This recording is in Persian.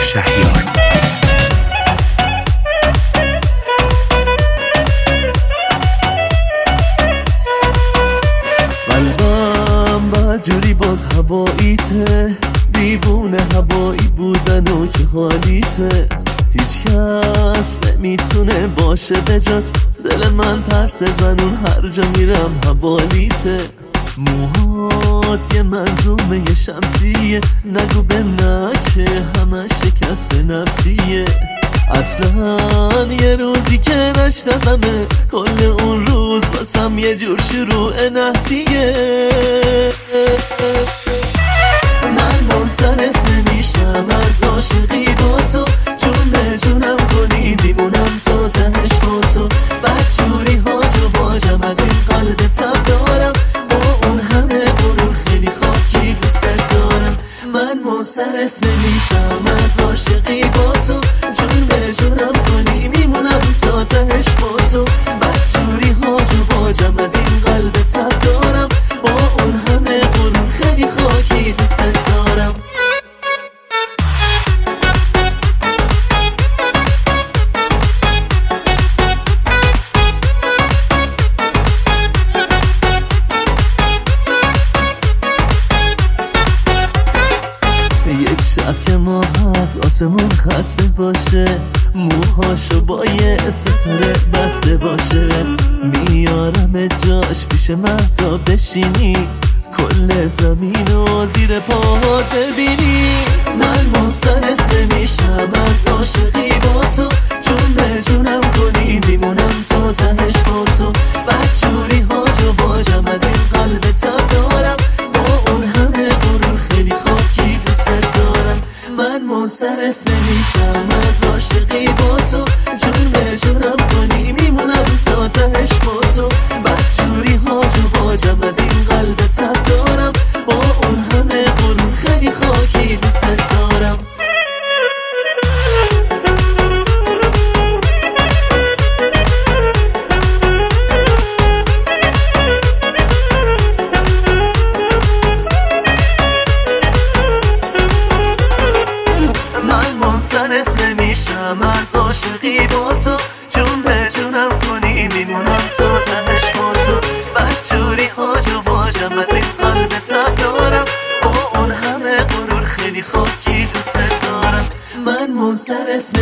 شهیار. قلبم بدجوری باز هواییته، دیوونه هوایی بودن و که حالیته، هیچ کس نمیتونه باشه بجات، دل من پرس زنون هر جا میرم حوالیته. موهات یه منظومه یه شمسیه، نگو به نه که همه شکست نفسیه، اصلا یه روزی که نشتمه کل اون روز واسم یه جور شروع نحسیه. من منصرف نمیشم از عاشقی با تو، چون به جونم کنی میمونم تا تهش با تو، بدجوری هاج و واجم از این قلب تب دارم، با اون همه غرور خیلی خاکی دوست دارم. من منصرف نمیشم از عاشقی با تو، چون به جونم کنی میمونم تا تهش با تو، بدجوری هاج و واجم از این قلب تب دارم، با اون همه غرور خیلی خاکی دوست دارم. یک شب که ما از آسمون خسته باشه، موهاشو با یه ستاره بسته باشه، میارم جاش پیش مهتا بشینی، کل زمین و زیر پاهات ببینی. من منصرف نمیشم از عاشقی با تو، چون به جونم کنی میمونم تا تهش با تو، بدجوری هاج و واجم از این قلب تب دارم، با اون همه غرور خیلی خاکی دوست دارم. من منصرف نمیشم از عاشقی با تو، چون به جونم کنی میمونم تا تهش با تو، بدجوری هاج و واجم از این قلب تب دارم، با اون همه غرور خیلی خاکی دوست دارم. من منصرف نمیشم از عاشقی با تو، چون به جونم کنی میمونم تا تهش با تو، بدجوری هاج و واجم از این قلب تب دارم، با اون همه غرور خیلی خاکی دوست دارم. من منصرف